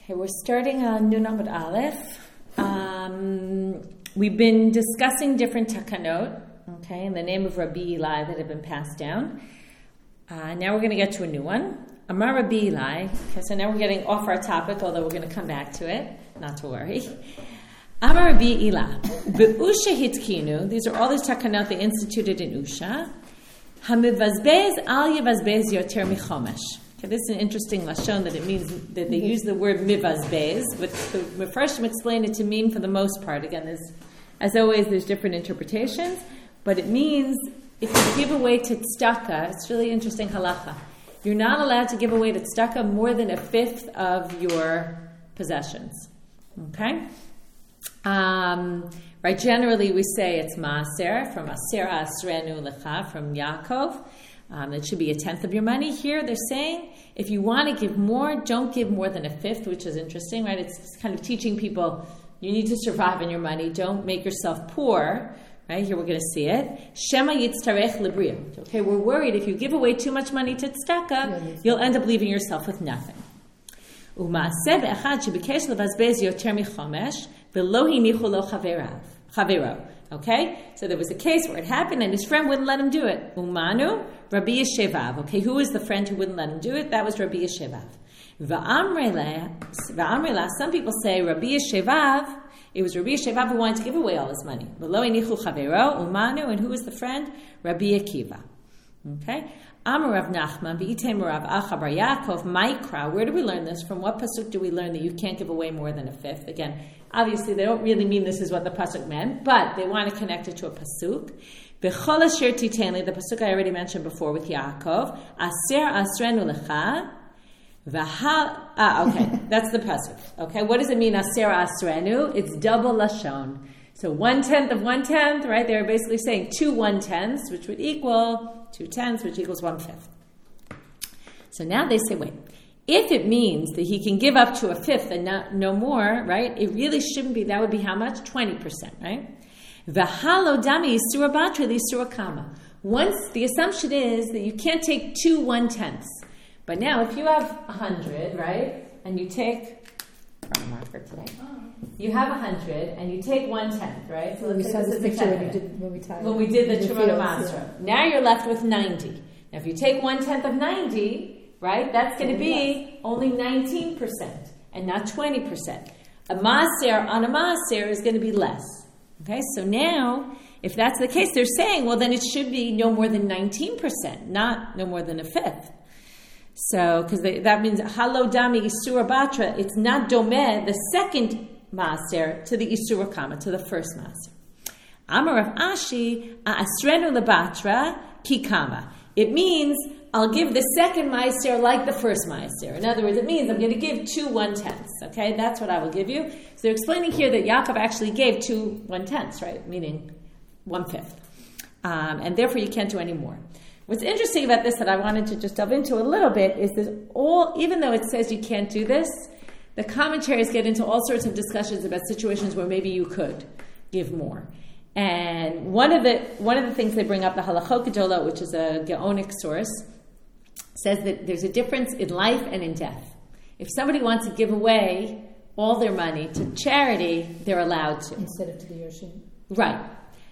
Okay, we're starting on Nun Amud Aleph. We've been discussing different takanot, okay, in the name of Rabbi Eli that have been passed down. Now we're going to get to a new one. Amar Rabbi Eli. Okay, so now we're getting off our topic, although we're going to come back to it. Not to worry. Amar Rabbi Eli. Be'usha hitkinu. These are all the takanot they instituted in Usha. Hamivazbez al yivazbez yoter michomesh. Okay, this is an interesting lashon that it means that they use the word mivazbez, but the Mefarshim explain it to mean for the most part. Again, as always, there's different interpretations, but it means if you give away to tzedakah, it's really interesting halacha. You're not allowed to give away to tzedakah more than a fifth of your possessions. Okay? Right, generally we say it's maaser, from aser asrenu lecha, from Yaakov. It should be a tenth of your money. Here they're saying if you want to give more, don't give more than a fifth, which is interesting, right? It's kind of teaching people you need to survive on your money. Don't make yourself poor, right? Here we're going to see it. Shema yitztarech librio. Okay, we're worried if you give away too much money to tzedakah, you'll end up leaving yourself with nothing. U'maaseh be'echad shebikesh levazbez yoter michomesh v'lo hinichu lo chavero. Okay, so there was a case where it happened and his friend wouldn't let him do it. Umanu, Rabbi Yeshevav. Okay, who was the friend who wouldn't let him do it? That was Rabbi Yeshevav. Va'amrela, some people say Rabbi Yeshevav, it was Rabbi Yeshevav who wanted to give away all his money. V'lo inichu chavero, Umanu, and who was the friend? Rabbi Akiva. Okay, Amar Rav Nachman, V'item Rav Acha bar Yaakov, Maikra. Where do we learn this? From what pasuk do we learn that you can't give away more than a fifth? Again, obviously they don't really mean this is what the pasuk meant, but they want to connect it to a pasuk. B'chol asher titenli, the pasuk I already mentioned before with Yaakov, Aser asrenu lecha, okay, that's the pasuk. Okay, what does it mean, Aser asrenu? It's double lashon. So 1/10 of 1/10, right? They're basically saying 2 1/10s, which would equal 2 tenths, which equals 1/5. So now they say, wait, if it means that he can give up to a fifth and no more, right? It really shouldn't be. That would be how much? 20%, right? V'halo dami yisura batra l'yisura kama. Once the assumption is that you can't take 2 1/10s, but now if you have 100, right, and you take marker today. You have 100 and you take 1/10, right? So we saw this picture when we did the Tremona Masra. Yeah. Now you're left with 90. Now if you take 1/10 of 90, right, that's going to be only 19% and not 20%. A maaser on a maaser is going to be less. Okay, so now if that's the case, they're saying, well, then it should be no more than 19%, not no more than a fifth. So, because that means halo dami isura batra, it's not domeh, the second maaser, to the isura kama, to the first maaser. Amar Rav Ashi, asrenu lebatra ki kama. It means I'll give the second maaser like the first maaser. In other words, it means I'm going to give 2 1/10s. Okay, that's what I will give you. So they're explaining here that Yaakov actually gave 2 1/10s, right? Meaning 1/5, and therefore you can't do any more. What's interesting about this that I wanted to just delve into a little bit is that even though it says you can't do this, the commentaries get into all sorts of discussions about situations where maybe you could give more. And one of the things they bring up, the Halachot Gedolah, which is a Gaonic source, says that there's a difference in life and in death. If somebody wants to give away all their money to charity, they're allowed to. Instead of to the Yoshim. Right.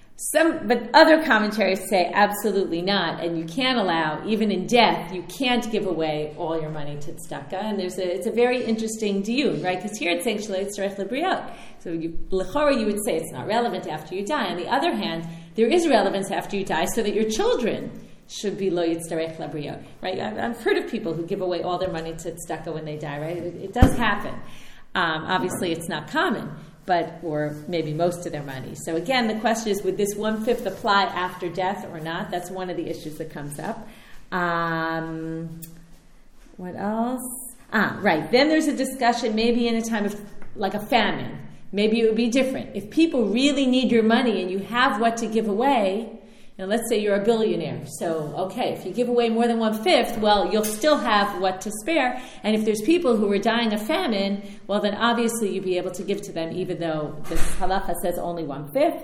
But other commentaries say absolutely not, and you can't allow, even in death, you can't give away all your money to tzedakah. And it's a very interesting diyun, right? Because here it's saying shalei yitzarech libriot. So l'chora you would say it's not relevant after you die. On the other hand, there is relevance after you die, so that your children should be lo yitzarech libriot, right? I've heard of people who give away all their money to tzedakah when they die, right? It does happen. Obviously, it's not common. Or maybe most of their money. So again, the question is, would this 1/5 apply after death or not? That's one of the issues that comes up. What else? Right. Then there's a discussion, maybe in a time of like a famine. Maybe it would be different. If people really need your money and you have what to give away, now let's say you're a billionaire. So, okay, if you give away more than 1/5, well, you'll still have what to spare. And if there's people who are dying of famine, well, then obviously you'd be able to give to them, even though this halacha says only 1/5.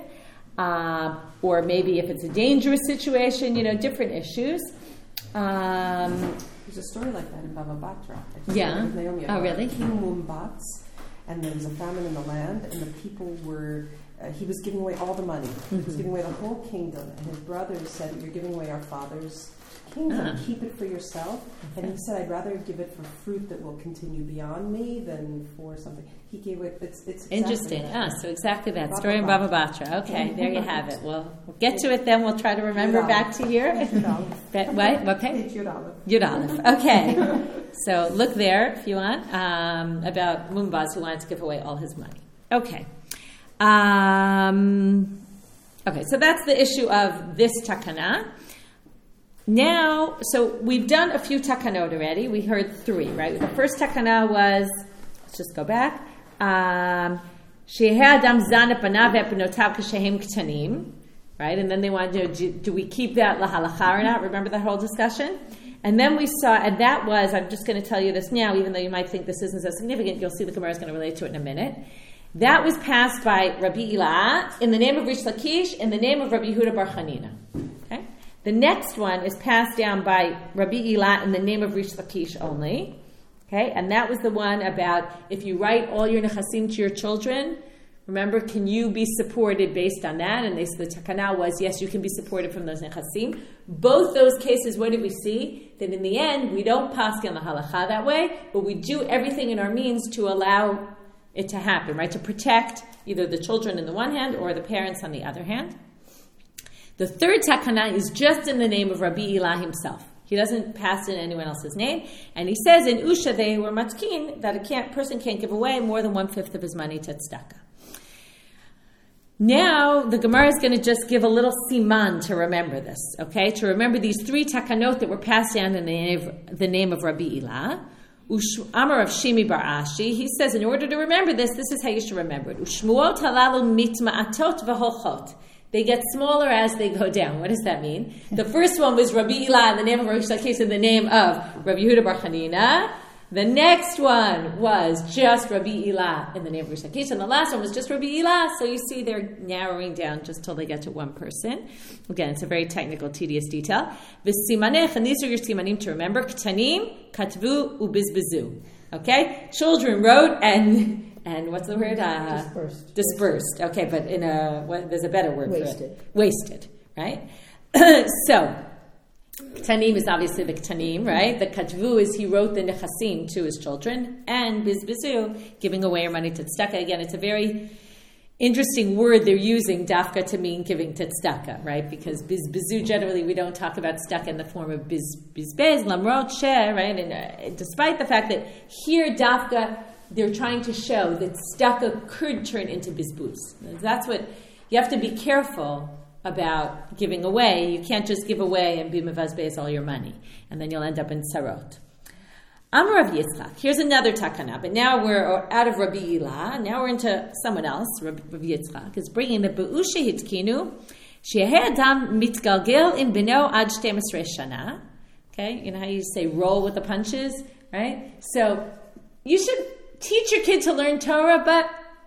Or maybe if it's a dangerous situation, different issues. There's a story like that in Bava Batra. Yeah. Naomi. Oh, really? King Mumbatz, and there was a famine in the land, and the people were. He was giving away all the money. He was giving away the whole kingdom, and his brothers said, "You're giving away our father's kingdom. Keep it for yourself." And he said, "I'd rather give it for fruit that will continue beyond me than for something." He gave it. It's exactly interesting. That. So exactly that story in Bava Batra. Okay, there you have it. We'll get to it then. We'll try to remember back to here. What? Okay. Yud Aleph. Okay. So look there if you want about Mumbaz who wanted to give away all his money. Okay. Okay, so that's the issue of this takana. Now, so we've done a few takanot already. We heard 3, right? The first takana was, let's just go back. Shehe adam zan panav epnotav kashehem ktanim, right? And then they wanted to do we keep that lahalacha or not? Remember that whole discussion? And then we saw, and that was, I'm just going to tell you this now, even though you might think this isn't so significant, you'll see the Gemara is going to relate to it in a minute. That was passed by Rabbi Ilah in the name of Rish Lakish, in the name of Rabbi Yehuda Bar Chanina. Okay? The next one is passed down by Rabbi Ilah in the name of Rish Lakish only. Okay? And that was the one about if you write all your nechassim to your children, remember, can you be supported based on that? And the takana was, yes, you can be supported from those nechassim. Both those cases, what did we see? That in the end, we don't pass on the halacha that way, but we do everything in our means to allow it to happen, right? To protect either the children in the one hand or the parents on the other hand. The third takana is just in the name of Rabbi Ilah himself. He doesn't pass in anyone else's name. And he says in Usha they were matkin that a person can't give away more than 1/5 of his money to tzedakah. Now, the Gemara is going to just give a little siman to remember this, okay? To remember these 3 takanot that were passed down in the name of Rabbi Ilah. Amar of Shimi Bar Ashi, he says, in order to remember this, this is how you should remember it. Ushmuot halalu mitma'atot v'hochot. They get smaller as they go down. What does that mean? The first one was Rabbi Ilah in the name of Rish Lakish in the name of Rabbi Yehuda Bar Chanina. The next one was just Rabbi Ilah in the name of Rish Lakish, and the last one was just Rabbi Ilah. So you see they're narrowing down just till they get to one person. Again, it's a very technical, tedious detail. V'simanech, and these are your simanim to remember. Ktanim, katvu, ubizbizu. Okay? Children wrote and what's the word? Dispersed. Okay, but there's a better word for it. Wasted, right? So, Ktanim is obviously the Ktanim, right? The Katvu is he wrote the Nechasim to his children, and Bizbizu, giving away your money to tzedakah. Again, it's a very interesting word they're using, dafka, to mean giving to tzedakah, right? Because Bizbizu, generally, we don't talk about tzedakah in the form of Bizbez, Lamrot Sheh, right? And despite the fact that here, dafka, they're trying to show that tzedakah could turn into Bizbuz. That's what, you have to be careful about giving away. You can't just give away and be mevazbeis all your money, and then you'll end up in sarot. Amar Rav Yitzchak. Here's another takana, but now we're out of Rabbi Ilah. Now we're into someone else. Rav Yitzchak is bringing the be'ushe hitkinu shehe adam mitgalgel in beno ad 12 shana. Okay, you know how you say roll with the punches, right? So you should teach your kid to learn Torah, but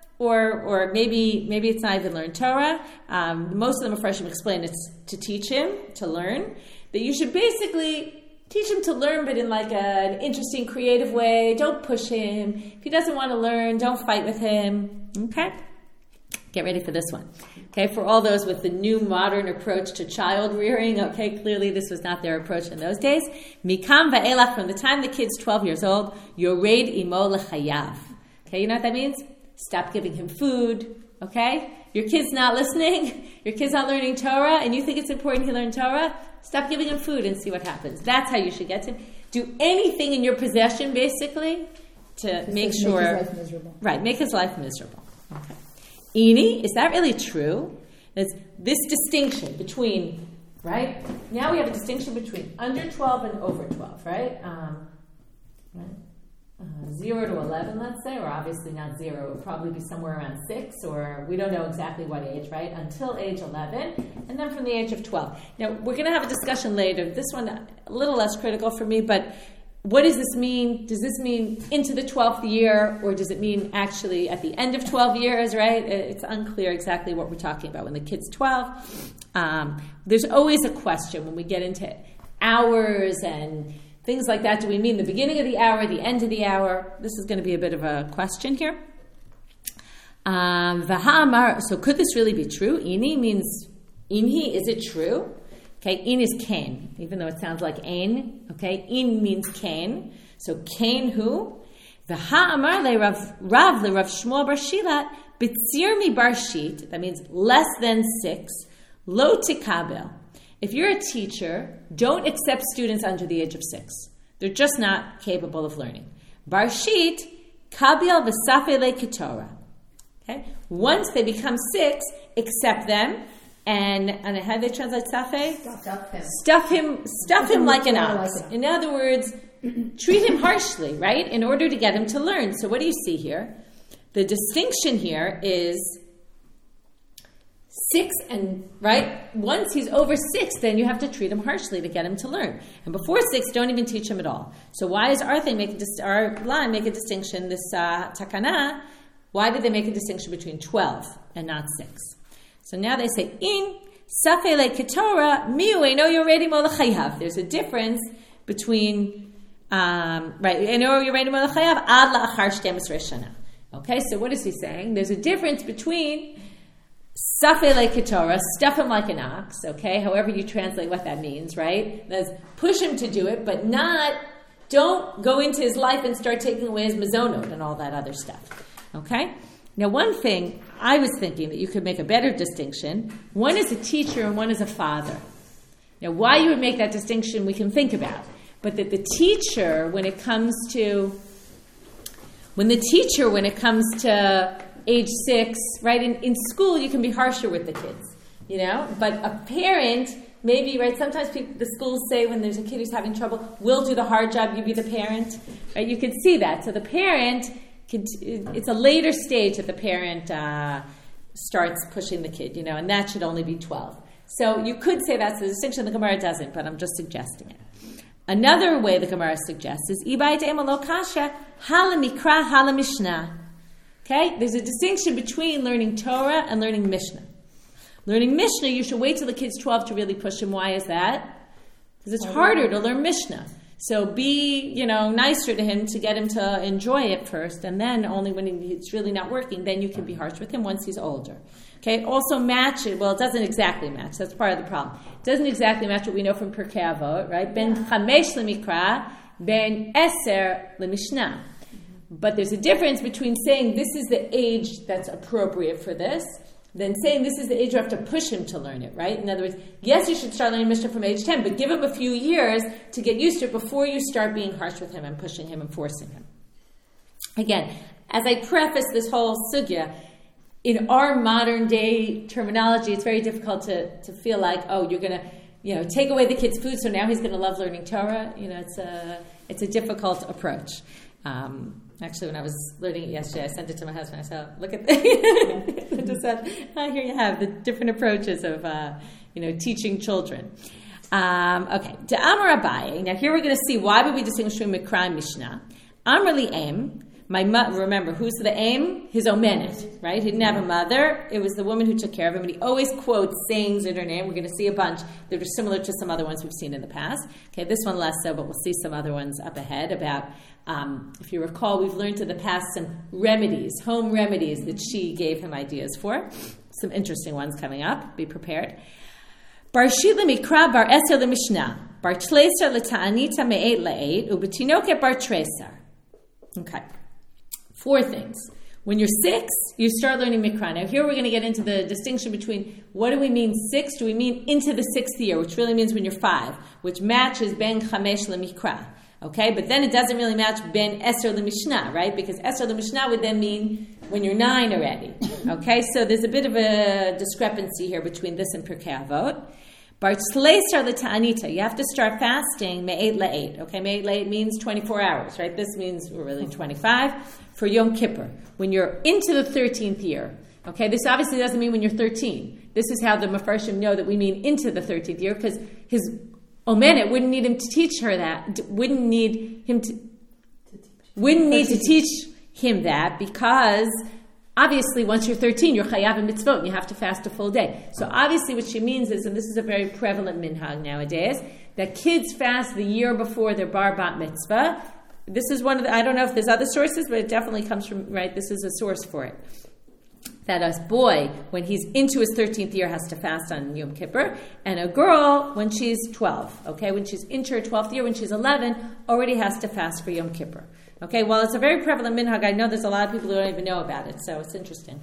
or maybe it's not even learn Torah. Most of the Mepharshim explain it's to teach him to learn. But you should basically teach him to learn, but in like an interesting, creative way. Don't push him. If he doesn't want to learn, don't fight with him. Okay? Get ready for this one. Okay, for all those with the new modern approach to child rearing, okay, clearly this was not their approach in those days. Mikam va'elach, from the time the kid's 12 years old, yored imo lechayav. Okay, you know what that means? Stop giving him food, okay? Your kid's not listening, your kid's not learning Torah, and you think it's important he learn Torah, stop giving him food and see what happens. That's how you should get to him. Do anything in your possession, basically, to make sure... Make his life miserable. Right, make his life miserable. Okay. Ini, is that really true? There's this distinction between, right? Now we have a distinction between under 12 and over 12, right? 0 to 11, let's say, or obviously not 0. It would probably be somewhere around 6, or we don't know exactly what age, right? Until age 11, and then from the age of 12. Now, we're going to have a discussion later. This one, a little less critical for me, but what does this mean? Does this mean into the 12th year, or does it mean actually at the end of 12 years, right? It's unclear exactly what we're talking about. When the kid's 12, there's always a question when we get into hours and Things like that. Do we mean the beginning of the hour, the end of the hour? This is going to be a bit of a question here. So could this really be true? Ini means inhi. Is it true? Okay, in is ken, even though it sounds like ein. Okay, in means ken. So ken who? V'ha'amar le Rav Shmuel bar Shila b'tzir mi bar shit. That means less than 6. Lo tikabel. If you're a teacher, don't accept students under the age of 6. They're just not capable of learning. Bar shit kabel v'safei le ketorah. Okay, once they become 6, accept them. And how do they translate safeh? Stuff him like an ox. In other words, treat him harshly, right? In order to get him to learn. So what do you see here? The distinction here is 6 and, right? Once he's over 6, then you have to treat him harshly to get him to learn. And before 6, don't even teach him at all. So why does our line make a distinction, this takana, why did they make a distinction between 12 and not 6? So now they say, in safei le ketorah, miu eino yoredi mo l'chayav. There's a difference between, right, eino yoredi mo l'chayav ad la'achar 12 shana. Okay, so what is he saying? There's a difference between safei le ketorah, stuff him like an ox, okay, however you translate what that means, right? That's push him to do it, but don't go into his life and start taking away his mazonot and all that other stuff. Okay? Now, one thing I was thinking that you could make a better distinction, one is a teacher and one is a father. Now, why you would make that distinction, we can think about. But that the teacher, when it comes to age 6, right, in school, you can be harsher with the kids, you know? But a parent, maybe, right, sometimes the schools say when there's a kid who's having trouble, we'll do the hard job, you be the parent, right? You can see that. So the parent, it's a later stage that the parent starts pushing the kid, you know, and that should only be 12. So you could say that's the distinction. The Gemara doesn't, but I'm just suggesting it. Another way the Gemara suggests is Ibayit Emalo Kasha Halamikra Halamishna. Okay, there's a distinction between learning Torah and learning Mishnah. Learning Mishnah, you should wait till the kid's 12 to really push him. Why is that? Because it's harder to learn Mishnah. So be, nicer to him to get him to enjoy it first, and then only when it's really not working, then you can be harsh with him once he's older. Okay, also match it. Well, it doesn't exactly match. That's part of the problem. It doesn't exactly match what we know from Pirkei Avot, right? Ben chamesh lemikra, ben eser lemishnah. But there's a difference between saying this is the age that's appropriate for this, than saying this is the age you have to push him to learn it, right? In other words, yes, you should start learning Mishnah from age 10, but give him a few years to get used to it before you start being harsh with him and pushing him and forcing him. Again, as I preface this whole sugya, in our modern day terminology, it's very difficult to feel like, oh, you're going to, take away the kid's food, so now he's going to love learning Torah. It's a difficult approach. Actually, when I was learning it yesterday, I sent it to my husband. I said, look at this. I just said, here you have the different approaches of, teaching children. Okay. To Amar Abaye. Now, here we're going to see why would we distinguish between Mikra and Mishnah. Amar li Aim. Remember, who's the Aim? His Omenet, right? He didn't have a mother. It was the woman who took care of him. And he always quotes sayings in her name. We're going to see a bunch that are similar to some other ones we've seen in the past. Okay, this one less so, but we'll see some other ones up ahead about, if you recall, we've learned in the past some remedies, home remedies that she gave him ideas for. Some interesting ones coming up. Be prepared. Bar shit lemikra bar eser lemishnah. Bar tleser leta'anita me'et la'et ubetinoket bar treser. Okay. 4 things. When you're 6, you start learning Mikra. Now here we're going to get into the distinction between what do we mean 6? Do we mean into the 6th year, which really means when you're 5, which matches Ben Chamesh LeMikra. Okay, but then it doesn't really match Ben Eser LeMishnah, right? Because Eser LeMishnah would then mean when you're 9 already. Okay, so there's a bit of a discrepancy here between this and Pirkei Avot. Bar Tzleisar L'Ta'anita, you have to start fasting Me'et La'et. Okay, Me'et La'et means 24 hours, right? This means we're really 25 for Yom Kippur. When you're into the 13th year, okay, this obviously doesn't mean when you're 13. This is how the Mefarshim know that we mean into the 13th year, because his Omenet wouldn't need him to teach her that, wouldn't need to teach him that, because obviously, once you're 13, you're chayav and mitzvot, and you have to fast a full day. So obviously what she means is, and this is a very prevalent minhag nowadays, that kids fast the year before their bar bat mitzvah. This is one of the, I don't know if there's other sources, but it definitely comes from, right, this is a source for it. That a boy, when he's into his 13th year, has to fast on Yom Kippur, and a girl, when she's 12, okay, when she's into her 12th year, when she's 11, already has to fast for Yom Kippur. Okay, well, it's a very prevalent minhag. I know there's a lot of people who don't even know about it, so it's interesting.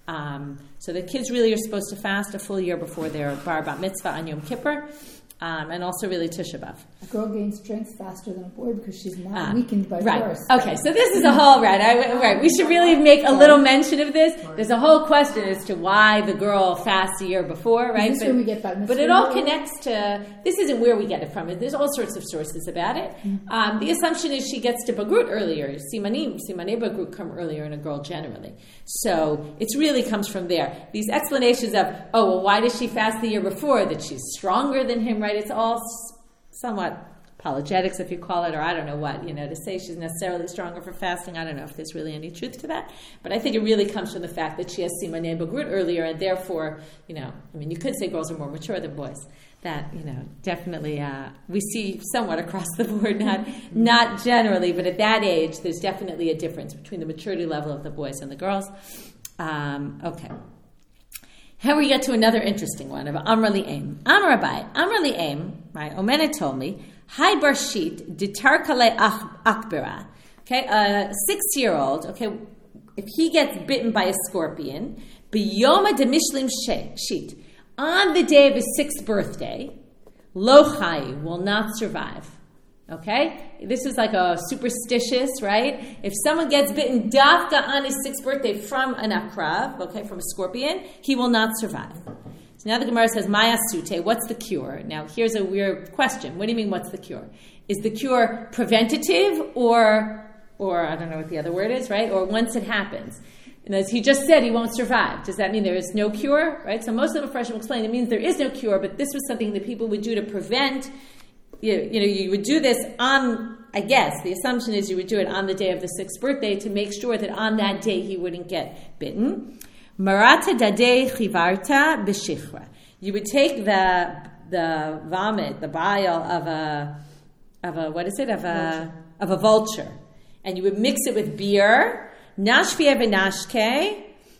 So the kids really are supposed to fast a full year before their bar bat mitzvah on Yom Kippur. And also really Tisha B'Av. A girl gains strength faster than a boy because she's not weakened by force. Okay, so this is a whole, right, we should really make a little mention of this. There's a whole question as to why the girl fasts a year before, right? Is this where we get that? But it all connects to, this isn't where we get it from. There's all sorts of sources about it. Mm-hmm. The assumption is she gets to Bagrut earlier. Simanei Bagrut come earlier in a girl generally. So it really comes from there. These explanations of, why does she fast the year before? That she's stronger than him, right? It's all somewhat apologetics, if you call it, or I don't know what, to say she's necessarily stronger for fasting. I don't know if there's really any truth to that. But I think it really comes from the fact that she has Simanei Bagrut earlier, and therefore, you could say girls are more mature than boys. That, definitely we see somewhat across the board, not generally, but at that age, there's definitely a difference between the maturity level of the boys and the girls. Okay. Here we get to another interesting one of Amra Li'em. Amra Li'em, right, Omena told me, Hai Barshit, Ditarkale Akbera. Okay, a 6-year-old, okay, if he gets bitten by a scorpion, Biyoma de Mishlim Sheet, on the day of his 6th birthday, Lo Chai, will not survive. Okay? This is like a superstitious, right? If someone gets bitten dafka on his 6th birthday from an akrav, okay, from a scorpion, he will not survive. So now the Gemara says, Maya Sute, what's the cure? Now here's a weird question. What do you mean, what's the cure? Is the cure preventative or I don't know what the other word is, right? Or once it happens? And as he just said, he won't survive. Does that mean there is no cure, right? So most of the Mepharshim will explain it means there is no cure, but this was something that people would do to prevent. You would do this on, I guess, the assumption is you would do it on the day of the 6th birthday to make sure that on that day he wouldn't get bitten. Marata dadei chivarta b'shifra. You would take the vomit, the bile of a vulture, and you would mix it with beer, nashvia v'nashke,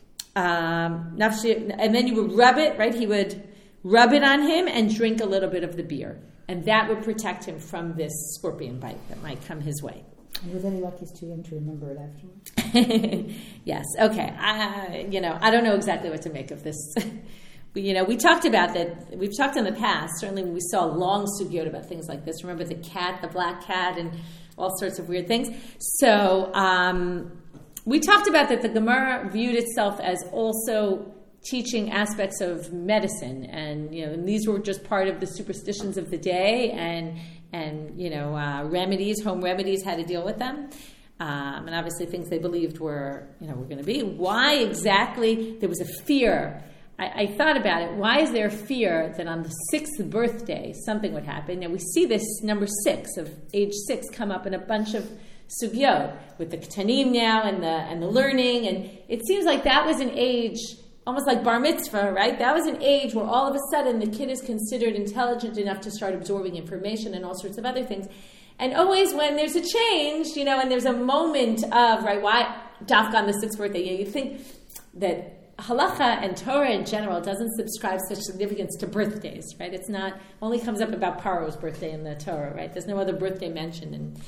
and then you would rub it, right? He would rub it on him and drink a little bit of the beer. And that would protect him from this scorpion bite that might come his way. And with any luck, he's too young to remember it afterwards. Yes, okay. I don't know exactly what to make of this. We talked about that. We've talked in the past, certainly when we saw long sugyot about things like this. Remember the cat, the black cat, and all sorts of weird things. So we talked about that the Gemara viewed itself as also teaching aspects of medicine, and these were just part of the superstitions of the day, and remedies, home remedies, how to deal with them, and obviously things they believed were going to be. Why exactly there was a fear? I thought about it. Why is there a fear that on the 6th birthday something would happen? Now we see this number 6 of age 6 come up in a bunch of sugyot with the ketanim now and the learning, and it seems like that was an age. Almost like bar mitzvah, right? That was an age where all of a sudden the kid is considered intelligent enough to start absorbing information and all sorts of other things. And always when there's a change, and there's a moment of, right, why dafka on the 6th birthday, you think that halacha and Torah in general doesn't subscribe such significance to birthdays, right? It's not, only comes up about Paro's birthday in the Torah, right? There's no other birthday mentioned.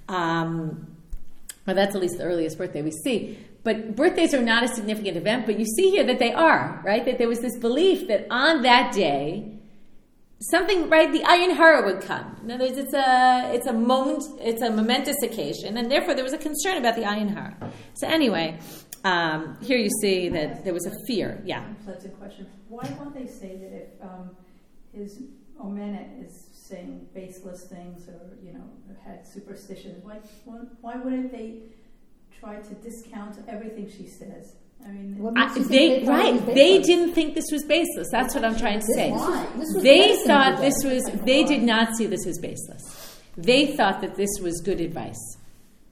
Well, that's at least the earliest birthday we see. But birthdays are not a significant event, but you see here that they are, right? That there was this belief that on that day, something, right, the Ayin Hara would come. In other words, it's a moment, it's a momentous occasion, and therefore there was a concern about the Ayin Hara. So anyway, here you see that there was a fear. Yeah. That's a question. Why won't they say that if his Omenet is saying baseless things or, had superstitions, why wouldn't they try to discount everything she says? I mean, they didn't think this was baseless. That's what I'm trying to say. They thought they did not see this as baseless. They thought that this was good advice.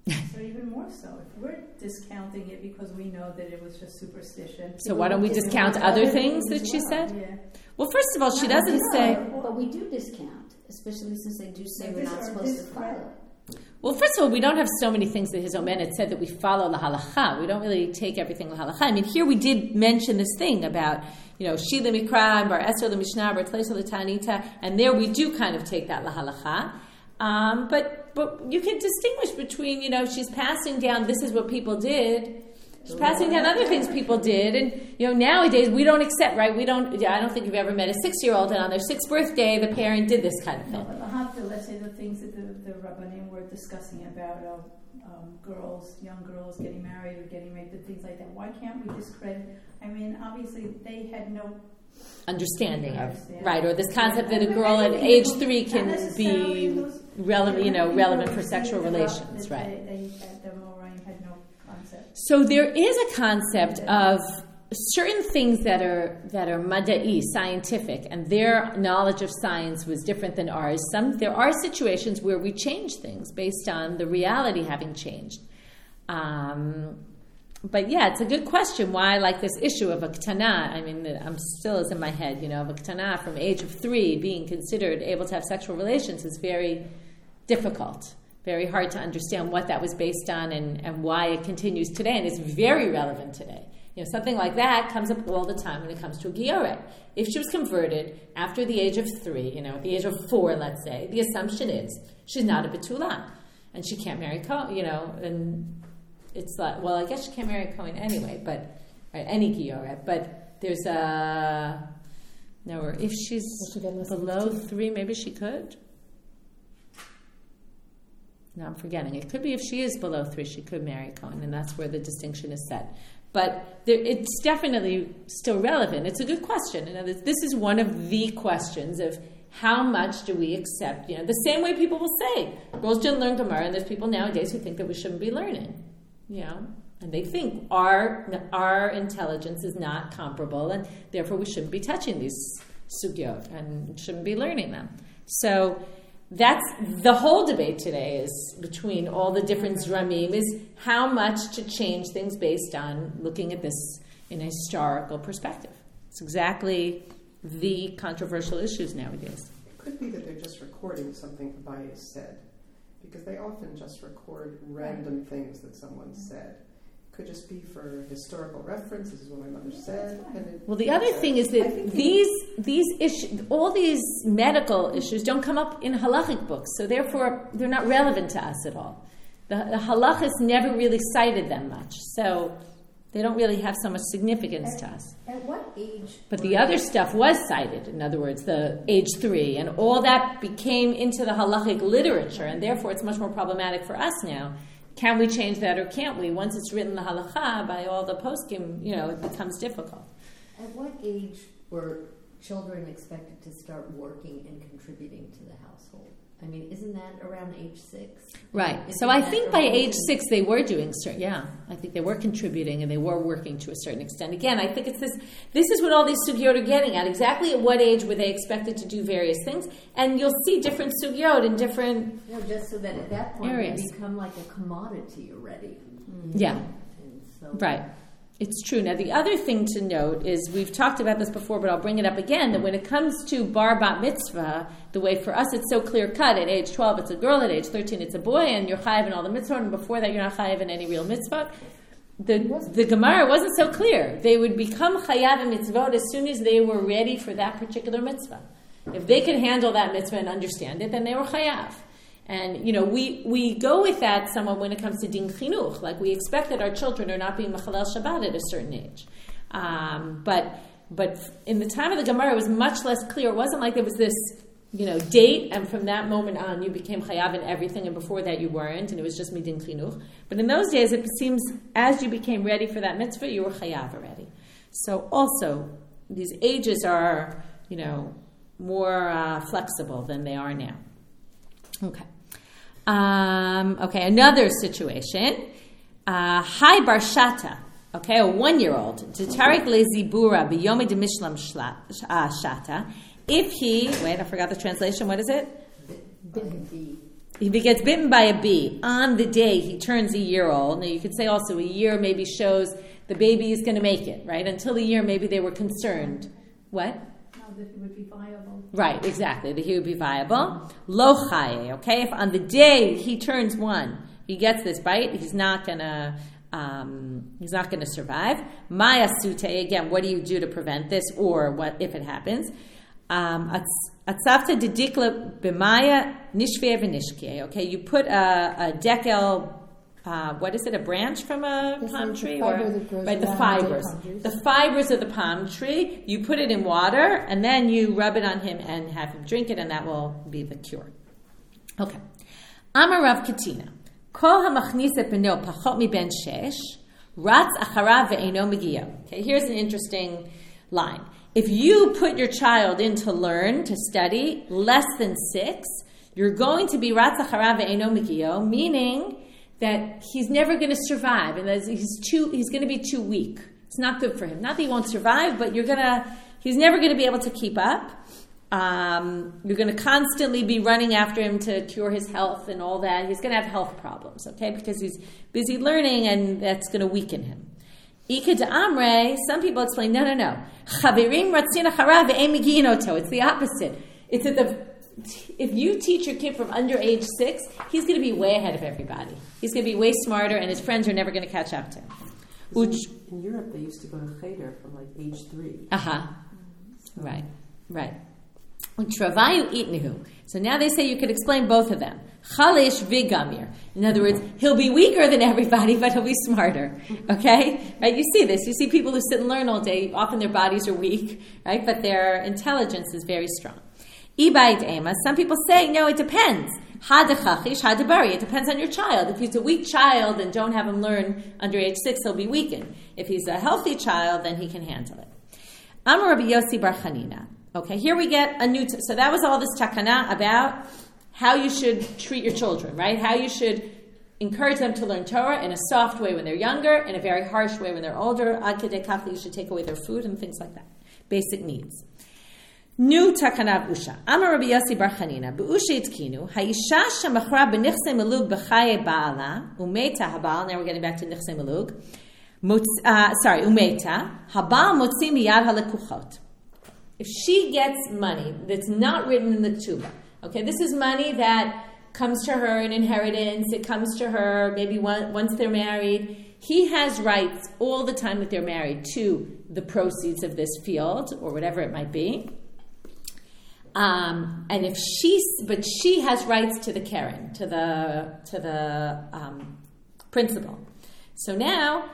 So even more so, if we're discounting it because we know that it was just superstition. So why don't we discount other things that she said? Yeah. Well, first of all, she doesn't say... But we do discount, especially since they do say we're not supposed to follow it. Well, first of all, we don't have so many things that his Omenet said that we follow the halacha. We don't really take everything the halacha. I mean, here we did mention this thing about, Shila Mikra, Bar Esther the Mishnah, Bar Tlesa the Tanita, and there we do kind of take that la halacha. But you can distinguish between, she's passing down, this is what people did. She's passing down other things people did, and nowadays we don't accept, right? I don't think you've ever met a 6-year-old and on their 6th birthday the parent did this kind of thing. No, but let's say the things that the Rabbanim were discussing about young girls getting married or getting raped and things like that. Why can't we discredit? I mean, obviously they had no understanding of, right, or this concept that a girl at age 3 can be relevant for sexual relations, right? They had the Moraim had no concept. So there is a concept of certain things that are mada'i, scientific, and their knowledge of science was different than ours. There are situations where we change things based on the reality having changed. But yeah, it's a good question why, like this issue of a ktana, I mean, I'm still is in my head, of a ktana from age of 3 being considered able to have sexual relations is very difficult, very hard to understand what that was based on and why it continues today, and it's very relevant today. Something like that comes up all the time when it comes to a gioret. If she was converted after the age of 3, at the age of 4, let's say, the assumption is she's not a betula, and she can't marry and it's like, well, I guess she can't marry a Kohen anyway, but any gioret. But there's or if she's below 3, maybe she could. No, I'm forgetting. It could be if she is below 3, she could marry a Kohen, and that's where the distinction is set. But it's definitely still relevant. It's a good question. This is one of the questions of how much do we accept. The same way people will say, girls didn't learn Gemara, and there's people nowadays who think that we shouldn't be learning. And they think our intelligence is not comparable, and therefore we shouldn't be touching these sugyot and shouldn't be learning them. So that's the whole debate today is between all the different zramim is how much to change things based on looking at this in a historical perspective. It's exactly the controversial issues nowadays. It could be that they're just recording something Abaye said, because they often just record random things that someone said. It could just be for historical reference. This is what my mother said. Well, the other thing is that these issues, all these medical issues, don't come up in halachic books, so therefore they're not relevant to us at all. The halachas never really cited them much, so they don't really have so much significance to us. At what age? But the other stuff was cited. In other words, the age 3, and all that became into the halachic literature, and therefore it's much more problematic for us now. Can we change that or can't we? Once it's written the halacha by all the poskim, it becomes difficult. At what age were children expected to start working and contributing to the household? I mean, isn't that around age 6? Right. So I think by age 6 they were doing certain. Yeah, I think they were contributing and they were working to a certain extent. Again, I think it's this. This is what all these sugyot are getting at. Exactly at what age were they expected to do various things? And you'll see different sugyot in different. No, just so that at that point areas. They become like a commodity already. Yeah. And so, right. It's true. Now, the other thing to note is, we've talked about this before, but I'll bring it up again, that when it comes to bar bat mitzvah, the way for us it's so clear-cut, at age 12 it's a girl, at age 13 it's a boy, and you're chayiv in all the mitzvah, and before that you're not chayiv in any real mitzvah. The Gemara wasn't so clear. They would become chayav in mitzvot as soon as they were ready for that particular mitzvah. If they could handle that mitzvah and understand it, then they were chayav. And, we go with that somewhat when it comes to din chinuch. Like, we expect that our children are not being machalel Shabbat at a certain age. But in the time of the Gemara, it was much less clear. It wasn't like there was this, date, and from that moment on, you became chayav in everything, and before that you weren't, and it was just midin chinuch. But in those days, it seems as you became ready for that mitzvah, you were chayav already. So also, these ages are, more flexible than they are now. Okay. Another situation. Hi Barshata. Okay, a 1-year-old. Tarik lezibura biyomi de mishlam shata. If he, I forgot the translation. What is it? if he gets bitten by a bee on the day he turns a year old, now you could say also a year maybe shows the baby is going to make it, right? Until a year, maybe they were concerned. What? No, that it would be viable. Right, exactly. That he would be viable. Lo chaye, okay? If on the day he turns 1, he gets this bite, he's not gonna survive. Maya sute, again, what do you do to prevent this, or what if it happens? Atzavta dedikla b'maya nishveh v'nishkeh. Okay, you put a dekel. What is it? A branch from a palm tree, the fibers of the palm tree. You put it in water, and then you rub it on him and have him drink it, and that will be the cure. Okay. Amar Rav Katina. Kol hamachnis et beno pachot miben shesh ratz acharav ve'eno megiyo. Okay, here's an interesting line. If you put your child in to learn, to study, less than 6, you're going to be ratz acharav ve'eno megiyo, meaning that he's never going to survive, and that he's going to be too weak. It's not good for him. Not that he won't survive, but he's never going to be able to keep up. You're going to constantly be running after him to cure his health and all that. He's going to have health problems, okay, because he's busy learning, and that's going to weaken him. Ika de Amre, some people explain, no. Chavirim ratzin acharav ve'em megiyin oto. It's the opposite. It's that if you teach your kid from under age 6, he's going to be way ahead of everybody. He's going to be way smarter, and his friends are never going to catch up to him. In Europe, they used to go to cheder from like age 3. Right. Travayu itnihu. So now they say you could explain both of them. Chalish vigamir. In other words, he'll be weaker than everybody, but he'll be smarter. Okay? Right? You see this. You see people who sit and learn all day. Often their bodies are weak, right? But their intelligence is very strong. Some people say, no, it depends. It depends on your child. If he's a weak child and don't have him learn under age 6, he'll be weakened. If he's a healthy child, then he can handle it. Amar Rabbi Yossi bar Chanina. Okay, here we get a new... So that was all this takana about how you should treat your children, right? How you should encourage them to learn Torah in a soft way when they're younger, in a very harsh way when they're older. Ad kedei kach, you should take away their food and things like that. Basic needs. New takana b'usha. Amar Rabbi Yossi bar Chanina. B'usha itkinu. Ha'isha shemachra b'nichsei melug b'chaye ba'ala. Umeta habal. Now we're getting back to nichsei melug. Umeta. Habal motzi miyad halekuchot. If she gets money that's not written in the ktuba, okay, this is money that comes to her in inheritance. It comes to her maybe once they're married. He has rights all the time that they're married to the proceeds of this field or whatever it might be. And she has rights to the keren, to the principal. So now,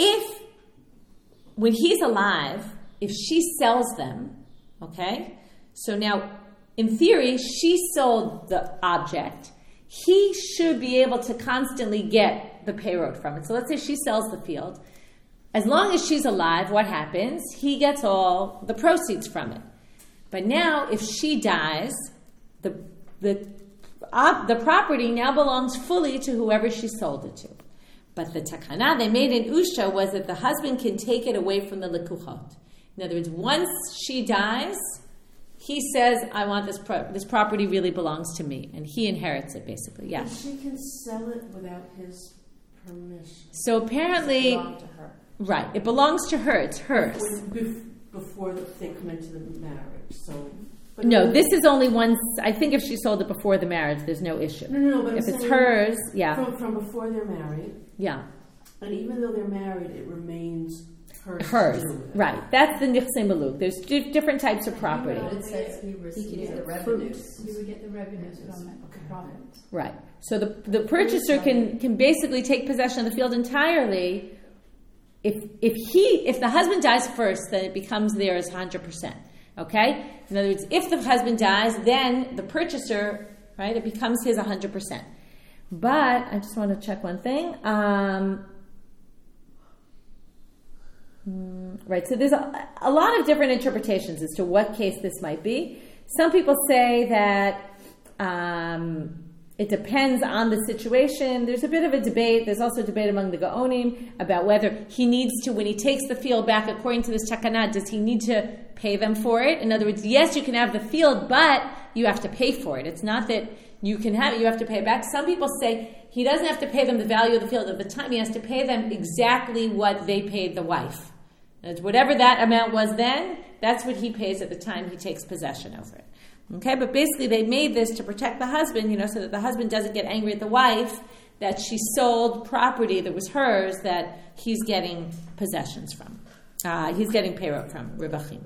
when he's alive, if she sells them, okay, so now in theory she sold the object, he should be able to constantly get the payroll from it. So let's say she sells the field. As long as she's alive, what happens? He gets all the proceeds from it. But now, if she dies, the property now belongs fully to whoever she sold it to. But the takana they made in Usha was that the husband can take it away from the lekuchot. In other words, once she dies, he says, "I want this property really belongs to me," and he inherits it basically. Yeah. But she can sell it without his permission. So apparently, it belongs to her. Right? It belongs to her. It's hers. Before they come into the marriage. No, this is only once. I think if she sold it before the marriage, there's no issue. No. But if it's hers, yeah. From before they're married. Yeah. And even though they're married, it remains hers. Right. That's the nichsei melug. There's different types of property. It says he get the revenues. You would get the revenues from it, the profits. Right. So the purchaser can basically take possession of the field entirely. If the husband dies first, then it becomes theirs 100%. Okay? In other words, if the husband dies, then the purchaser, right, it becomes his 100%. But I just want to check one thing. Right, so there's a lot of different interpretations as to what case this might be. Some people say that it depends on the situation. There's a bit of a debate. There's also a debate among the Gaonim about whether he needs to, when he takes the field back, according to this takana, does he need to pay them for it? In other words, yes, you can have the field, but you have to pay for it. It's not that you have to pay it back. Some people say he doesn't have to pay them the value of the field at the time. He has to pay them exactly what they paid the wife. And whatever that amount was then, that's what he pays at the time he takes possession over it. Okay, but basically they made this to protect the husband, so that the husband doesn't get angry at the wife that she sold property that was hers that he's getting possessions from. He's getting payroll from Ribachim.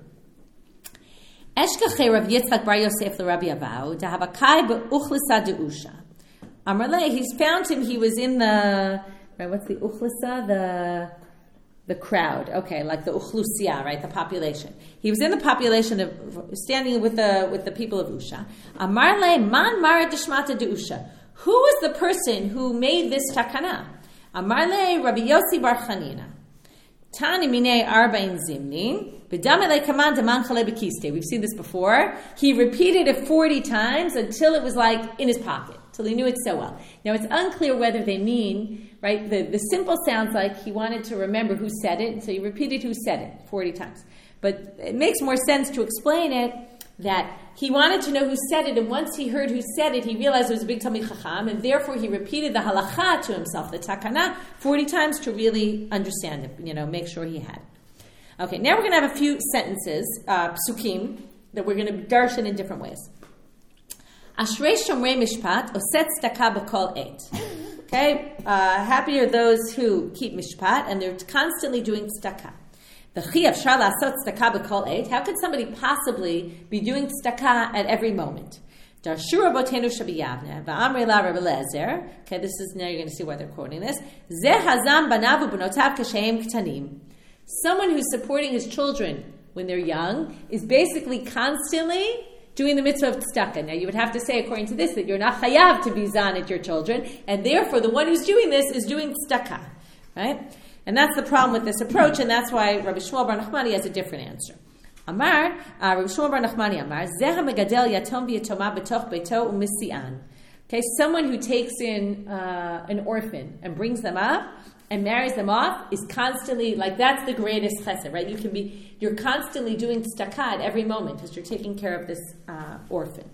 Eshkachei Rav Yitzchak Bar Yosef l'Rabbi Avau dahabakai be'uchlisa de'usha. Amrle, he's found him. He was in the what's the uchlisa? The crowd. Okay, like the uchlusia, right? The population. He was in the population of standing with the people of Usha. Amarle man mara deshmata de'usha. Who was the person who made this takana? Amarle Rabbi Yossi Bar Chanina. Tani minei arba'in zimnin. We've seen this before. He repeated it 40 times until it was like in his pocket, till he knew it so well. Now it's unclear whether they mean, right, the simple sounds like he wanted to remember who said it, so he repeated who said it 40 times. But it makes more sense to explain it that he wanted to know who said it, and once he heard who said it, he realized it was a big Talmid Chacham, and therefore he repeated the halacha to himself, the takana, 40 times to really understand it, make sure he had. Okay, now we're going to have a few sentences, psukim, that we're going to darshan in different ways. Ashrei shomrei mishpat oset tzedakah b'kol et. Okay, happy are those who keep mishpat, and they're constantly doing tzedakah. V'chi afshar la'asot tzedakah b'kol et. How could somebody possibly be doing tzedakah at every moment? Darshu rabotenu shabiyavne v'amrei la Rabbi Eliezer. Okay, this is, now you're going to see why they're quoting this. Zeh hazam banav u'bnotav kasheim k'tanim. Someone who's supporting his children when they're young is basically constantly doing the mitzvah of tzedakah. Now, you would have to say, according to this, that you're not chayav to be zan at your children, and therefore the one who's doing this is doing tzedakah, right? And that's the problem with this approach, and that's why Rabbi Shmuel Bar Nachmani has a different answer. Amar, Rabbi Shmuel Bar Nachmani Amar, Zeha megadel yatom v'yatoma b'toch beito u'misi'an. Okay, someone who takes in an orphan and brings them up and marries them off is constantly, like, that's the greatest chesed, right? You're constantly doing tzedakah at every moment because you're taking care of this orphan.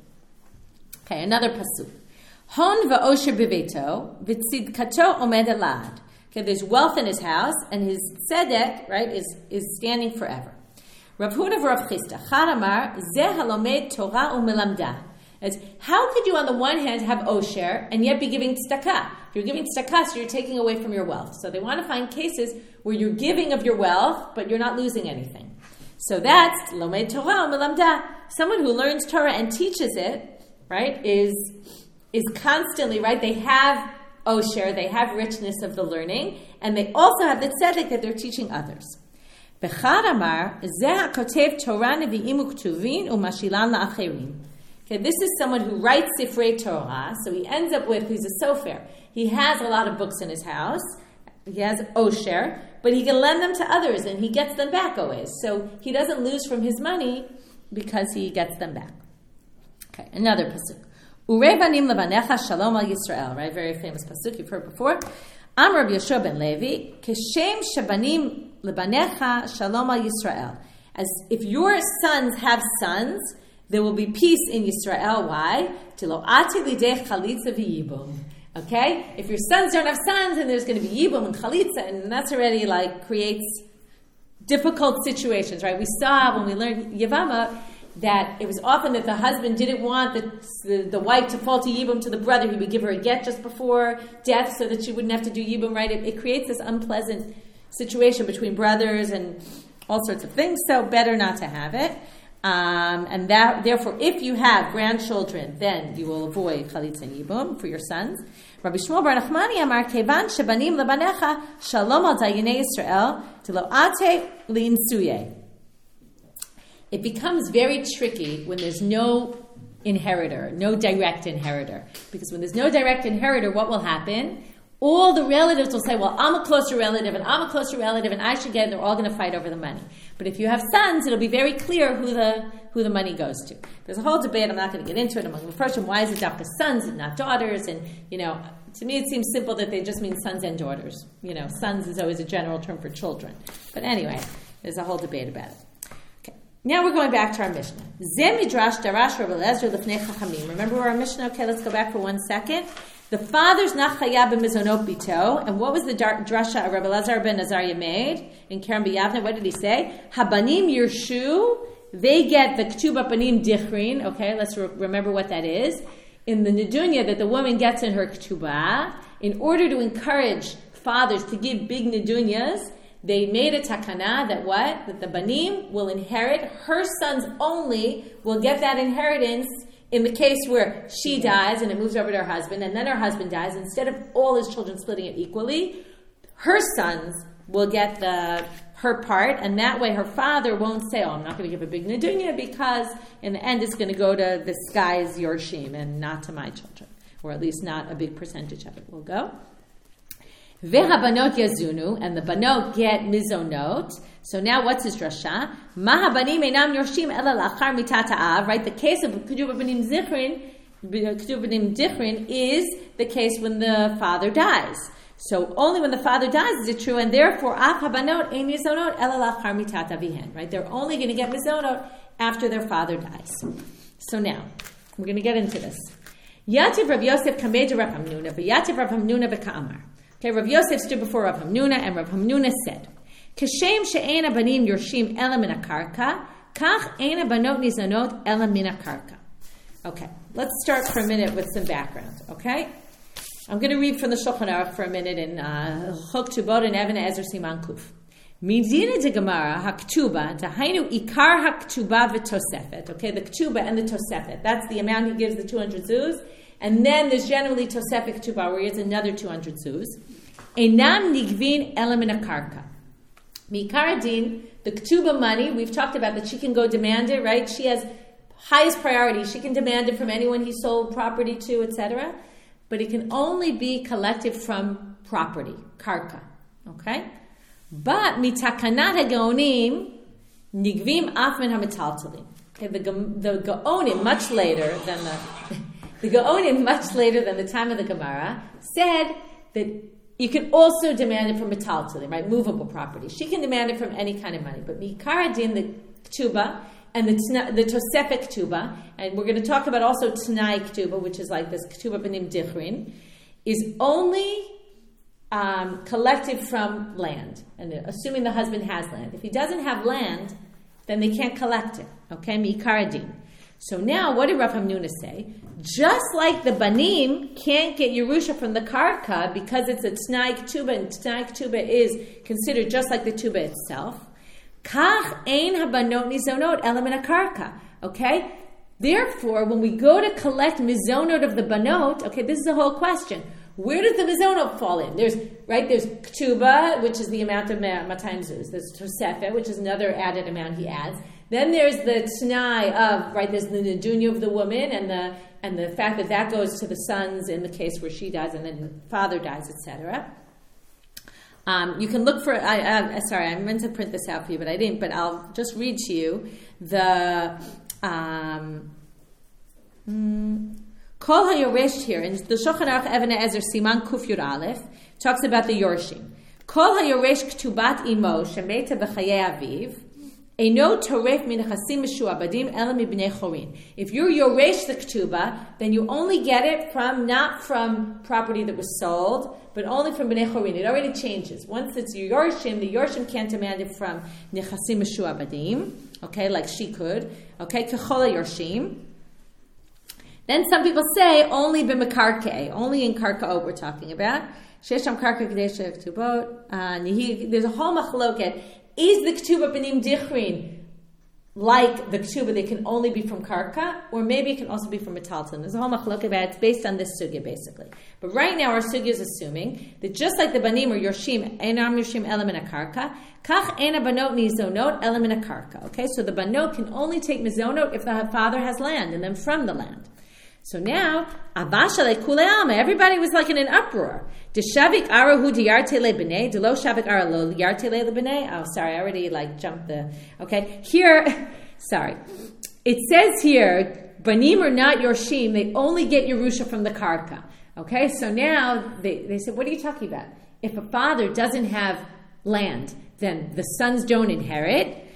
Okay, another pasuk. Hon va'osher bebeito v'tzidkato omed elad. Okay, there's wealth in his house and his tzedek, right, is standing forever. Rav Huda v'Rav Chisda, Chad Amar, zeh halomed Torah u'melamda. As how could you, on the one hand, have osher and yet be giving tzedakah? You're giving tzedakah, so you're taking away from your wealth. So they want to find cases where you're giving of your wealth, but you're not losing anything. So that's lomed Torah u'melamda. Someone who learns Torah and teaches it, right, is constantly, right, they have osher, they have richness of the learning, and they also have the tzedek that they're teaching others. Bechad Amar, zeh hakotev Torah nevi'im u'ktuvin u'mashilan la'acherim. Okay, this is someone who writes Sifrei Torah, so he ends up with, he's a sofer. He has a lot of books in his house. He has osher, but he can lend them to others, and he gets them back always. So he doesn't lose from his money because he gets them back. Okay, another pasuk. Urei banim levanecha shalom al Yisrael, right? Very famous pasuk you've heard before. Am Rabbi Yeshua ben Levi, keshem shebanim levanecha shalom al Yisrael. As if your sons have sons, there will be peace in Yisrael. Why? Okay? If your sons don't have sons, and there's going to be yibum and chalitza, and that's already creates difficult situations, right? We saw when we learned Yavama that it was often that the husband didn't want the wife to fall to yibum to the brother. He would give her a get just before death so that she wouldn't have to do yibum, right? It creates this unpleasant situation between brothers and all sorts of things, so better not to have it. And that, therefore, if you have grandchildren, then you will avoid chalitza and yibum for your sons. Rabbi Shmuel Bar Nachmani Amar kevan shebanim lebanecha shalom al dayinei Yisrael tilo ate liinsuye. It becomes very tricky when there's no inheritor, no direct inheritor. Because when there's no direct inheritor, what will happen? All the relatives will say, well, I'm a closer relative, and I'm a closer relative, and I should get it. They're all going to fight over the money. But if you have sons, it'll be very clear who the money goes to. There's a whole debate. I'm not going to get into it among the first one. Why is it for sons and not daughters? And, to me it seems simple that they just mean sons and daughters. Sons is always a general term for children. But anyway, there's a whole debate about it. Okay. Now we're going back to our Mishnah. Zeh midrash darash Rabbi Eliezer lifnei chachamim. Remember our Mishnah? Okay, let's go back for 1 second. The father's not chayav b'mizonot bito. And what was the drasha Rabbi Eliezer ben Azariah made in Kerem b'Yavne? What did he say? Habanim yirshu. They get the k'tuba banim dichrin. Okay, let's remember what that is. In the nedunya that the woman gets in her k'tuba, in order to encourage fathers to give big nedunyas, they made a takana that what? That the banim will inherit. Her sons only will get that inheritance in the case where she dies and it moves over to her husband, and then her husband dies. Instead of all his children splitting it equally, her sons will get her part, and that way her father won't say, I'm not going to give a big nedunya because in the end it's going to go to this guy's yorshim and not to my children, or at least not a big percentage of it will go. Ve'habanot yazunu, and the banot get mizonot. So now what's his drasha? Mahabanim einam yorshim ela lachar mitata'av. Right, the case of k'tuba banim dichrin is the case when the father dies. So only when the father dies is it true, and therefore af habanot ein mizonot ela lachar mitatavihen. Right, they're only going to get mizonot after their father dies. So now we're going to get into this. Yativ Rav Yosef kameja Rav Hamnuna, v'yativ Rav Hamnuna v'ka'amar. Okay, Rav Yosef stood before Rav Hamnuna, and Rav Hamnuna said, "Kashem she'ena banim yorshim ela min hakarka, kach ena banot nizanot ela min hakarka." Okay, let's start for a minute with some background. Okay, I'm going to read from the Shulchan Aruch for a minute in Chok Tubot and Even Ezer Siman Kuf. Midina de Gemara haktuba tahainu ikar haktuba v'tosefet. Okay, the ktuba and the tosefet. That's the amount he gives the 200 zuz. And then there's generally tosefet ktuba where he has another 200 zuz. Enam nigvin ela min hakarka. Mikar adin, the ktuba money, we've talked about that she can go demand it, right? She has highest priority. She can demand it from anyone he sold property to, etc. But it can only be collected from property, karka. Okay? But mitakanat hageonim nigvim af min hametaltalim. Okay, the Gaonim much later than the Gaonim much later than the time of the Gemara said that you can also demand it from metaltalim, right? Movable property. She can demand it from any kind of money, but mikar adin, the ktuba and the tosefet ktuba, and we're going to talk about also t'nai ktuba, which is like this ktuba b'nim dichrin, is only collected from land, and assuming the husband has land. If he doesn't have land, then they can't collect it. Okay, mikar adin. So now, what did Rav Hamnuna say? Just like the banim can't get Yerusha from the karka because it's a t'nai ktuba, and t'nai ktuba is considered just like the tuba itself. Kach ein habanot nizonot ela min karka. Okay? Therefore, when we go to collect mizonot of the banot, okay, this is the whole question. Where does the mizonot fall in? There's ktuba, which is the amount of 200 zuz. There's tosefet, which is another added amount he adds. Then there's the t'nai of, right, there's the nedunya of the woman and the fact that goes to the sons in the case where she dies and then the father dies, etc. You can look for, sorry, I meant to print this out for you, but I didn't, but I'll just read to you the Kol HaYoresh here, in the Shulchan Aruch Even Ezer Siman Kuf Yud Aleph, talks about the Yorshim. Kol HaYoresh K'tubat Imo Shemeta B'chayei Aviv, Eino Toref Min Chasim Meshuabadim Ela Mibnei Chorin. If you're Yoresh the K'tuba, then you only get it not from property that was sold, but only from Bnei Chorin. It already changes. Once it's Yorshim, the Yorshim can't demand it from Nechasim Meshuabadim, okay, like she could, okay, K'chol HaYorshim. Then some people say only b'mekarke, only in karkaot we're talking about. Shesham karka kadesh ktubot. There's a whole machloket. Is the ktuba b'nim dichrin like the ktuba? They can only be from karka, or maybe it can also be from metalton. There's a whole machloket about it. It's based on this sugya basically. But right now our sugya is assuming that just like the banim or yorshim, einam yorshim ela min karka, kach ena banot nizonot ela min karka. Okay, so the banot can only take mizonot if the father has land, and then from the land. So now, everybody was like in an uproar. Deshavik arahu diyarte lebene, delo shavik ara lo yarte lebene. Oh, sorry, I already jumped the. Okay, here, sorry. It says here, banim are not yorshim. They only get Yerusha from the karka. Okay, so now they said, what are you talking about? If a father doesn't have land, then the sons don't inherit.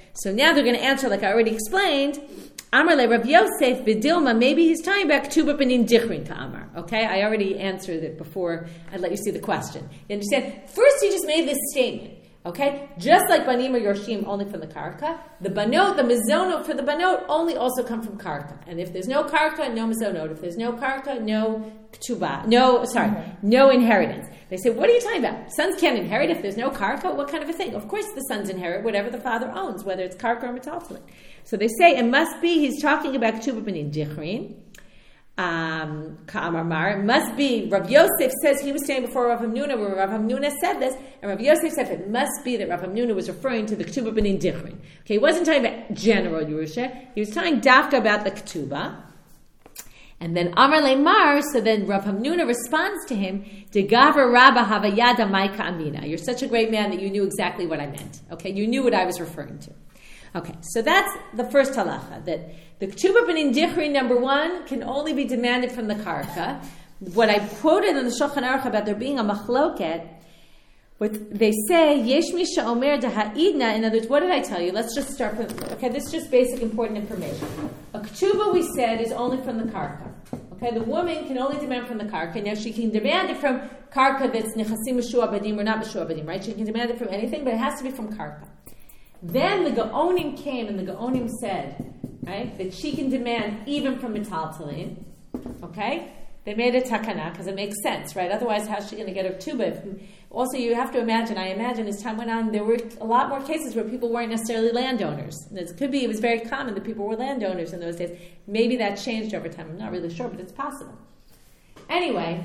So now they're going to answer like I already explained. Amar le Rav Yosef v'Dilma, maybe he's talking about Ketubah Benin Dichrin Ka'amar. Okay, I already answered it before I let you see the question. You understand? First, he just made this statement. Okay, just like Banim or Yorshim only from the Karka, the Banot, the Mizonot for the Banot only also come from Karka. And if there's no Karka, no Mizonot. If there's no Karka, no Ketubah. No inheritance. They say, what are you talking about? Sons can't inherit if there's no Karka? What kind of a thing? Of course the sons inherit whatever the father owns, whether it's Karka or Metaltalin. So they say it must be, he's talking about Ketubah Benin Dichrin. Ka'amar Mar. It must be, Rav Yosef says he was saying before Rav Hamnuna, where Rav Hamnuna said this, and Rav Yosef said it must be that Rav Hamnuna was referring to the Ketubah Benin Dichrin. Okay, he wasn't talking about general Yerusha, he was talking dafka about the Ketubah. And then Amar Leimar, so then Rav Hamnuna responds to him, Degavar Rabba Havayada Maika Amina. You're such a great man that you knew exactly what I meant. Okay, you knew what I was referring to. Okay, so that's the first halacha, that the Ketubah Benin Dichrin, number one, can only be demanded from the Karka. What I quoted in the Shulchan Aruch about there being a machloket, what they say, Yesh Misha Omer Daha'idna, in other words, what did I tell you? Let's just start from, okay, this is just basic important information. A Ketubah, we said, is only from the Karka. Okay, the woman can only demand from the Karka. Now, she can demand it from Karka that's Nechasim Meshua Badim or not Meshua Badim, right? She can demand it from anything, but it has to be from Karka. Then the Gaonim came and the Gaonim said, right, that she can demand even from Metaltalin. Okay? They made a takana because it makes sense, right? Otherwise, how's she going to get her ketubah? Also, you have to imagine, I imagine as time went on, there were a lot more cases where people weren't necessarily landowners. And it was very common that people were landowners in those days. Maybe that changed over time. I'm not really sure, but it's possible. Anyway,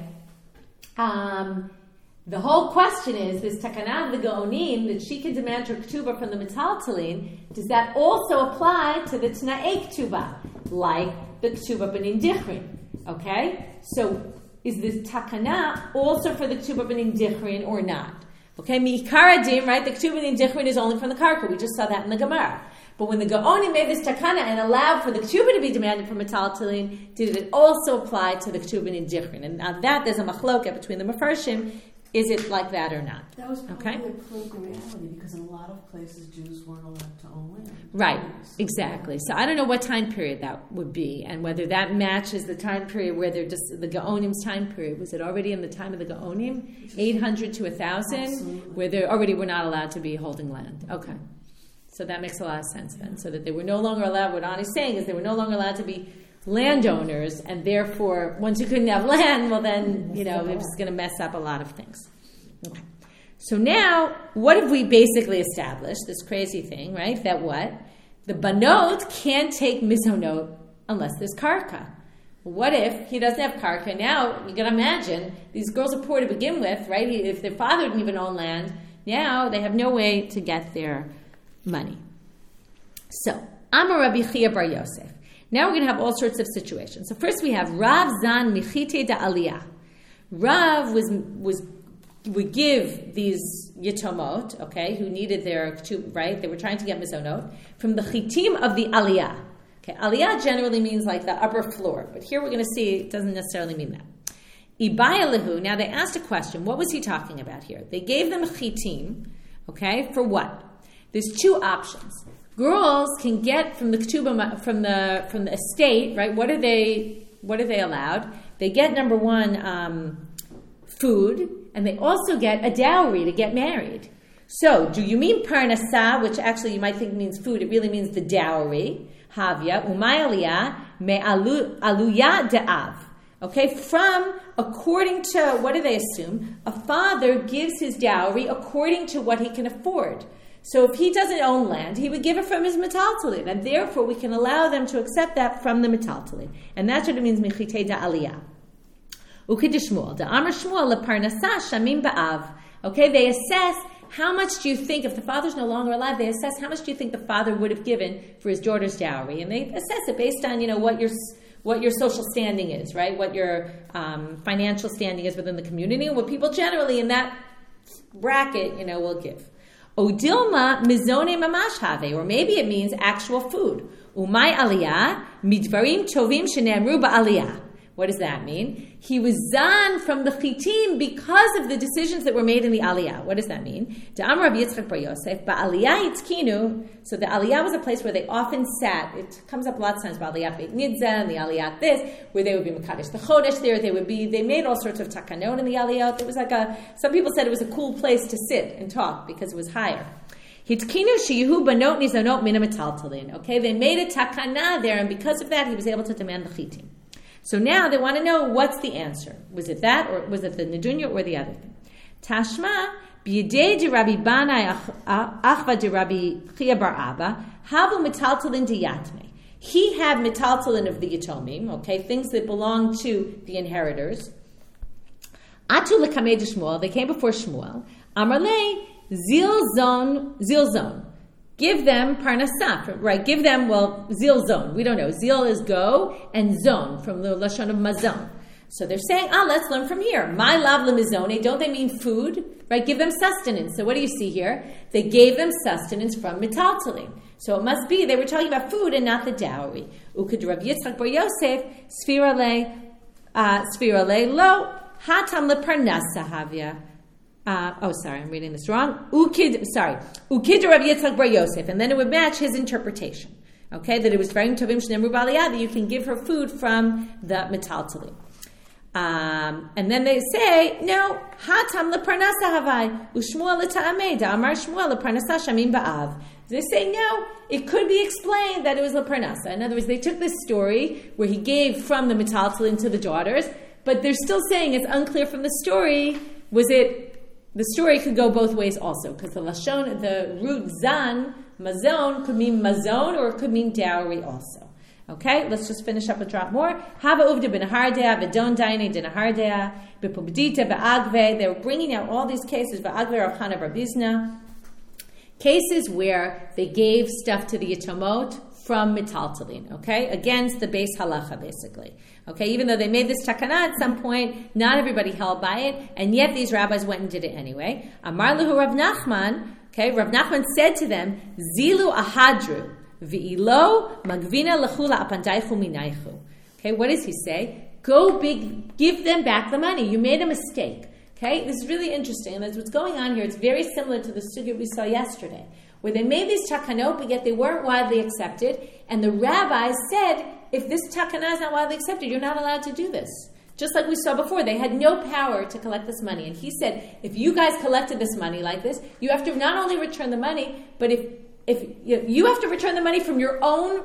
the whole question is, this takana of the Gaonim, that she can demand her ketubah from the Metaltalin, does that also apply to the T'na'ei ketubah, like the ketubah Benin Dichrin? Okay? So, is this takana also for the ketubah Benin Dichrin or not? Okay, Mi'ikar Adim, right? The ketubah Benin Dichrin is only from the Karka. We just saw that in the Gemara. But when the Gaonim made this takana and allowed for the ketubah to be demanded from Metaltalin, did it also apply to the ketubah Benin Dichrin? And now that there's a machloket between the Mefarshim. Is it like that or not? That was probably a political reality because in a lot of places Jews weren't allowed to own land. Right, exactly. So I don't know what time period that would be and whether that matches the time period where they're just the Gaonim's time period. Was it already in the time of the Gaonim? 800 to 1,000? Absolutely. Where they already were not allowed to be holding land. Okay. So that makes a lot of sense then. So that they were no longer allowed, what Ani's saying is they were no longer allowed to be landowners, and therefore, once you couldn't have land, well then, it was going to mess up a lot of things. Okay. So now, what have we basically established? This crazy thing, right? That what? The Banot can't take Mizonot unless there's Karka. What if he doesn't have Karka? Now, you can imagine, these girls are poor to begin with, right? If their father didn't even own land, now they have no way to get their money. So, Amar Rabbi Chia Bar Yosef. Now we're going to have all sorts of situations. So first we have Rav Zan Michite da Aliyah. Rav would give these Yitomot, okay, who needed their ketubah, right? They were trying to get Mizonot from the Chitim of the Aliyah. Okay, Aliyah generally means like the upper floor, but here we're going to see it doesn't necessarily mean that. Ibaya now they asked a question. What was he talking about here? They gave them Chitim, okay, for what? There's two options. Girls can get from the ketubah from the estate, right? What are they allowed? They get number one, food, and they also get a dowry to get married. So, do you mean parnasah, which actually you might think means food? It really means the dowry. Havya umay aliyah me aluyah de'av. Okay, according to what do they assume? A father gives his dowry according to what he can afford. So if he doesn't own land, he would give it from his metaltalin, and therefore we can allow them to accept that from the metaltalin. And that's what it means, Michite da Aliyah. Ukidishmuel, da Amar Shmuel leparnasah shamim ba'av. Okay, they assess how much do you think, if the father's no longer alive, they assess how much do you think the father would have given for his daughter's dowry. And they assess it based on, what your social standing is, right? What your financial standing is within the community, and what people generally in that bracket, will give. Odilma mizone mamash have, or maybe it means actual food. Umay aliyah midvarim tovim shene'amru ba'aliyah. What does that mean? He was zan from the chitim because of the decisions that were made in the aliyah. What does that mean? Amar Rabbi Yitzchak bar Yosef, ba'aliyah itzkinu. So the aliyah was a place where they often sat. It comes up lots of times, ba'aliyah beit nidza and the aliyah this, where they would be mekadesh the chodesh there. They made all sorts of takanot in the aliyah. It was like some people said it was a cool place to sit and talk because it was higher. Hitkinu sheyihu banot nizanot mina metaltalin. Okay, they made a takana there, and because of that, he was able to demand the chitim. So now they want to know what's the answer. Was it that, or was it the nedunya, or the other thing? Tashma b'yedei di Rabbi Banai achva di Rabbi Chia bar Abba havu metaltalin diyatme. He had metaltalin of the yatomim. Okay, things that belong to the inheritors. Atu lekamei de Shmuel. They came before Shmuel. Amarle zilzon. Give them parnasah, right? Give them, zilzon. We don't know. Zil is go, and zon from the lashon of mazon. So they're saying, let's learn from here. My lav lemizone. Don't they mean food? Right? Give them sustenance. So what do you see here? They gave them sustenance from metaltalin. So it must be they were talking about food and not the dowry. Uked Rav Yitzchak bar Yosef sfira le lo hatam leparnasa havya. I'm reading this wrong. Ukid Rabbi Yitzchak bar Yosef, and then it would match his interpretation. Okay, that it was very tovim shneimru b'aliyah, that you can give her food from the metaltalin. And then they say, no, hatam leparnasa havai ushmuel leta'amei da'amar Shmuel leparnasa shamim ba'av. They say, no, it could be explained that it was leparnasa. In other words, they took this story where he gave from the metaltalin to the daughters, but they're still saying it's unclear from the story. The story could go both ways also, because the root zan, mazon, could mean mazon, or it could mean dowry also. Okay, let's just finish up a drop more. Hava uvda b'nahardea, v'don daine dinahardea, b'pubdita v'agve. They were bringing out all these cases, v'agve Rav Chana bar Bizna, cases where they gave stuff to the yatomot from metaltalin, okay? Against the base halacha, basically. Okay, even though they made this takana at some point, not everybody held by it, and yet these rabbis went and did it anyway. Amar lehu Rav Nachman, okay, Rav Nachman said to them, Zilu ahadru, v'ilo magvina lechula apandaichu minaichu. Okay, what does he say? Go big, give them back the money. You made a mistake. Okay, this is really interesting, and that's what's going on here. It's very similar to the sugya we saw yesterday, where they made these takanot, but yet they weren't widely accepted, and the rabbis said, if this takana is not widely accepted, you're not allowed to do this. Just like we saw before, they had no power to collect this money. And he said, if you guys collected this money like this, you have to not only return the money, but if you have to return the money from your own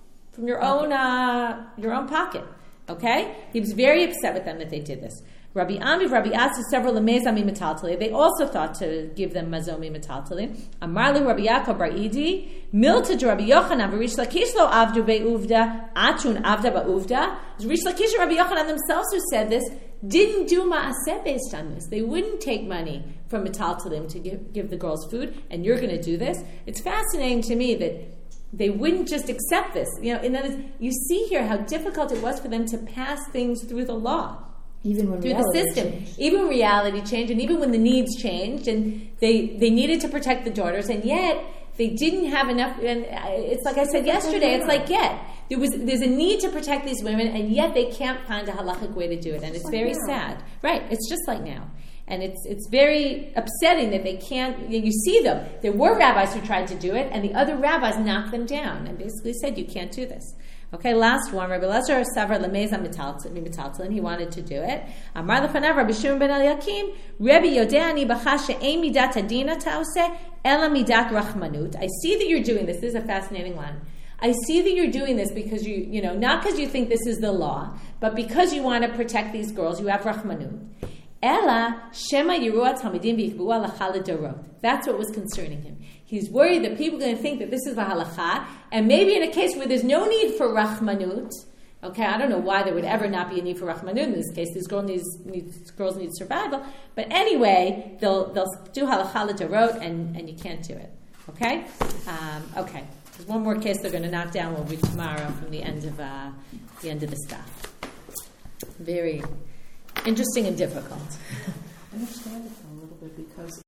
pocket. Okay? He was very upset with them that they did this. Rabbi Ami, Rabbi Asu, several lemezami metaltalin. They also thought to give them mazomi metaltalin. Amarli Rabbi Yaakov bar Idi, milta to Rabbi Yochanan, v'Rish Lakish lo avdu be'uvda, atun avda ba'uvda. Rish Lakish and Rabbi Yochanan themselves, who said this, didn't do ma'aseh based on this. They wouldn't take money from metaltalin to give the girls food, and you're going to do this. It's fascinating to me that they wouldn't just accept this. In other words, you see here how difficult it was for them to pass things through the law. Even when through the system, changed. Even reality changed, and even when the needs changed, and they needed to protect the daughters, and yet they didn't have enough. And it's like I said yesterday, it's like there's a need to protect these women, and yet they can't find a halachic way to do it, and it's very sad. Right? It's just like now, and it's very upsetting that they can't. You see them. There were rabbis who tried to do it, and the other rabbis knocked them down and basically said, "You can't do this." Okay, last one. Rabbi Elazar Savar Lameza Metaltalin. He wanted to do it. Amar lefanav Rabbi Shimon ben Eliakim. Rabbi Yodeani B'cha she'ein midat adina ta'oseh ela midat rachmanut. I see that you're doing this. This is a fascinating line. I see that you're doing this because you not because you think this is the law, but because you want to protect these girls. You have rachmanut. Ela shema yiruat hamidim v'yikbu halacha l'dorot. That's what was concerning him. He's worried that people are going to think that this is the halacha, and maybe in a case where there's no need for rachmanut. Okay, I don't know why there would ever not be a need for rachmanut in this case. These girls need survival, but anyway, they'll do halacha l'dorot, and you can't do it. Okay, okay. There's one more case they're going to knock down. We'll read tomorrow from the end of the stuff. Very interesting and difficult. I understand it a little bit because